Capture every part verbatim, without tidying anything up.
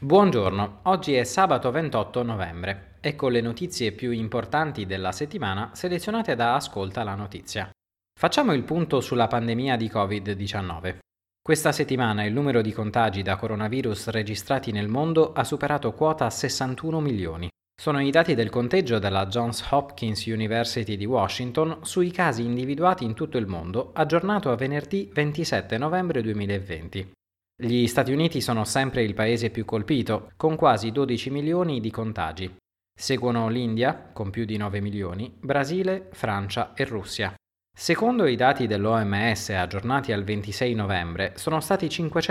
Buongiorno, oggi è sabato ventotto novembre. Ecco le notizie più importanti della settimana selezionate da Ascolta la Notizia. Facciamo il punto sulla pandemia di covid diciannove. Questa settimana il numero di contagi da coronavirus registrati nel mondo ha superato quota sessantuno milioni. Sono i dati del conteggio della Johns Hopkins University di Washington sui casi individuati in tutto il mondo, aggiornato a venerdì ventisette novembre duemilaventi. Gli Stati Uniti sono sempre il paese più colpito, con quasi dodici milioni di contagi. Seguono l'India, con più di nove milioni, Brasile, Francia e Russia. Secondo i dati dell'O M S aggiornati al ventisei novembre, sono stati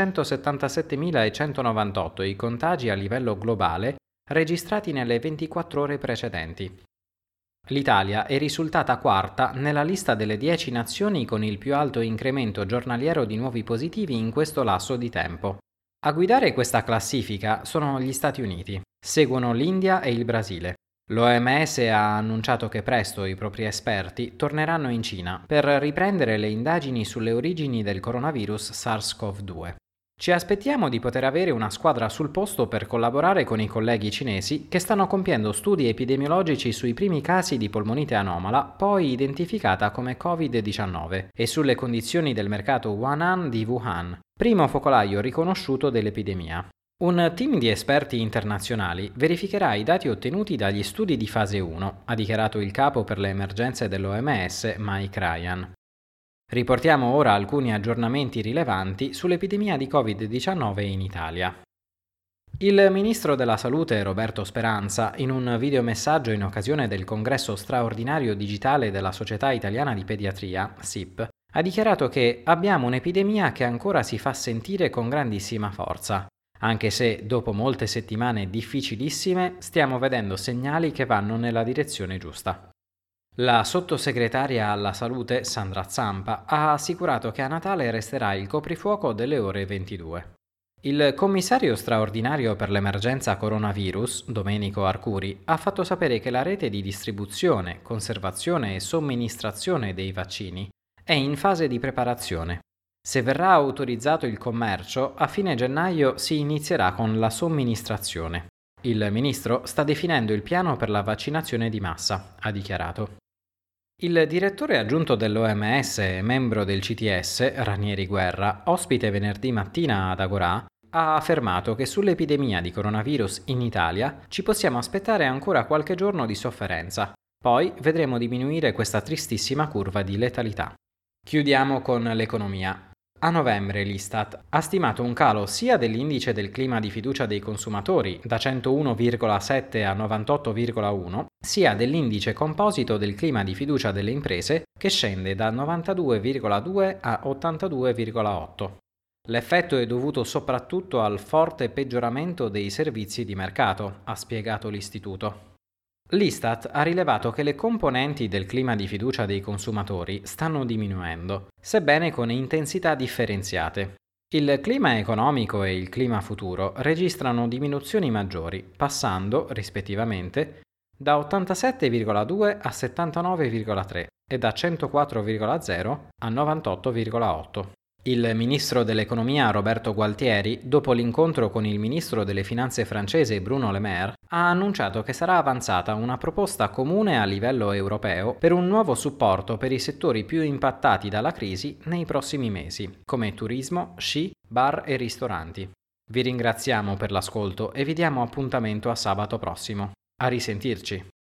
cinquecentosettantasettemilacentonovantotto i contagi a livello globale registrati nelle ventiquattro ore precedenti. L'Italia è risultata quarta nella lista delle dieci nazioni con il più alto incremento giornaliero di nuovi positivi in questo lasso di tempo. A guidare questa classifica sono gli Stati Uniti, seguono l'India e il Brasile. L'O M S ha annunciato che presto i propri esperti torneranno in Cina per riprendere le indagini sulle origini del coronavirus SARS-CoV due. Ci aspettiamo di poter avere una squadra sul posto per collaborare con i colleghi cinesi che stanno compiendo studi epidemiologici sui primi casi di polmonite anomala, poi identificata come covid diciannove, e sulle condizioni del mercato Huanan di Wuhan, primo focolaio riconosciuto dell'epidemia. Un team di esperti internazionali verificherà i dati ottenuti dagli studi di fase uno, ha dichiarato il capo per le emergenze dell'O M S Mike Ryan. Riportiamo ora alcuni aggiornamenti rilevanti sull'epidemia di covid diciannove in Italia. Il ministro della Salute Roberto Speranza, in un videomessaggio in occasione del congresso straordinario digitale della Società Italiana di Pediatria, S I P, ha dichiarato che abbiamo un'epidemia che ancora si fa sentire con grandissima forza, anche se dopo molte settimane difficilissime stiamo vedendo segnali che vanno nella direzione giusta. La sottosegretaria alla salute Sandra Zampa ha assicurato che a Natale resterà il coprifuoco delle ore ventidue. Il commissario straordinario per l'emergenza coronavirus, Domenico Arcuri, ha fatto sapere che la rete di distribuzione, conservazione e somministrazione dei vaccini è in fase di preparazione. Se verrà autorizzato il commercio, a fine gennaio si inizierà con la somministrazione. Il ministro sta definendo il piano per la vaccinazione di massa, ha dichiarato. Il direttore aggiunto dell'O M S e membro del C T S, Ranieri Guerra, ospite venerdì mattina ad Agorà, ha affermato che sull'epidemia di coronavirus in Italia ci possiamo aspettare ancora qualche giorno di sofferenza, poi vedremo diminuire questa tristissima curva di letalità. Chiudiamo con l'economia. A novembre l'Istat ha stimato un calo sia dell'indice del clima di fiducia dei consumatori da centouno virgola sette a novantotto virgola uno, sia dell'indice composito del clima di fiducia delle imprese che scende da novantadue virgola due a ottantadue virgola otto. L'effetto è dovuto soprattutto al forte peggioramento dei servizi di mercato, ha spiegato l'istituto. L'Istat ha rilevato che le componenti del clima di fiducia dei consumatori stanno diminuendo, sebbene con intensità differenziate. Il clima economico e il clima futuro registrano diminuzioni maggiori, passando, rispettivamente, da ottantasette virgola due a settantanove virgola tre e da centoquattro virgola zero a novantotto virgola otto. Il ministro dell'economia Roberto Gualtieri, dopo l'incontro con il ministro delle finanze francese Bruno Le Maire, ha annunciato che sarà avanzata una proposta comune a livello europeo per un nuovo supporto per i settori più impattati dalla crisi nei prossimi mesi, come turismo, sci, bar e ristoranti. Vi ringraziamo per l'ascolto e vi diamo appuntamento a sabato prossimo. A risentirci.